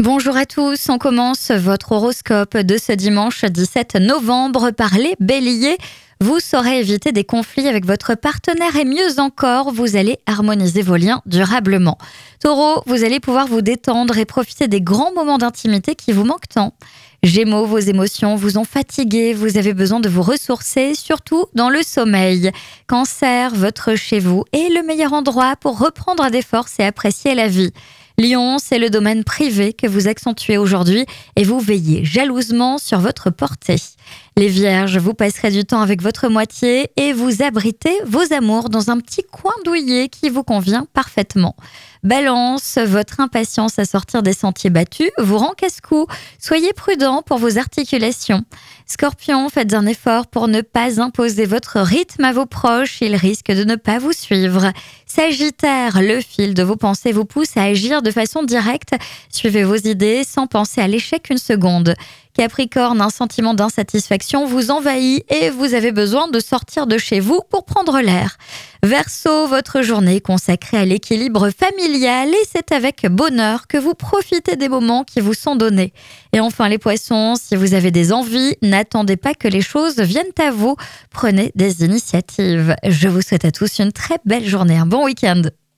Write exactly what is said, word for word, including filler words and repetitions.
Bonjour à tous, on commence votre horoscope de ce dimanche dix-sept novembre par les béliers. Vous saurez éviter des conflits avec votre partenaire et mieux encore, vous allez harmoniser vos liens durablement. Taureau, vous allez pouvoir vous détendre et profiter des grands moments d'intimité qui vous manquent tant. Gémeaux, vos émotions vous ont fatigué, vous avez besoin de vous ressourcer, surtout dans le sommeil. Cancer, votre chez vous est le meilleur endroit pour reprendre des forces et apprécier la vie. Lion, c'est le domaine privé que vous accentuez aujourd'hui et vous veillez jalousement sur votre portée. Les Vierges, vous passerez du temps avec votre moitié et vous abritez vos amours dans un petit coin douillet qui vous convient parfaitement. Balance, votre impatience à sortir des sentiers battus vous rend casse-cou. Soyez prudent pour vos articulations. Scorpion, faites un effort pour ne pas imposer votre rythme à vos proches, ils risquent de ne pas vous suivre. Sagittaire, le fil de vos pensées vous pousse à agir de façon directe. Suivez vos idées sans penser à l'échec une seconde. Capricorne, un sentiment d'insatisfaction vous envahit et vous avez besoin de sortir de chez vous pour prendre l'air. Verseau, votre journée est consacrée à l'équilibre familial et c'est avec bonheur que vous profitez des moments qui vous sont donnés. Et enfin les poissons, si vous avez des envies, n'attendez pas que les choses viennent à vous. Prenez des initiatives. Je vous souhaite à tous une très belle journée, un bon week-end.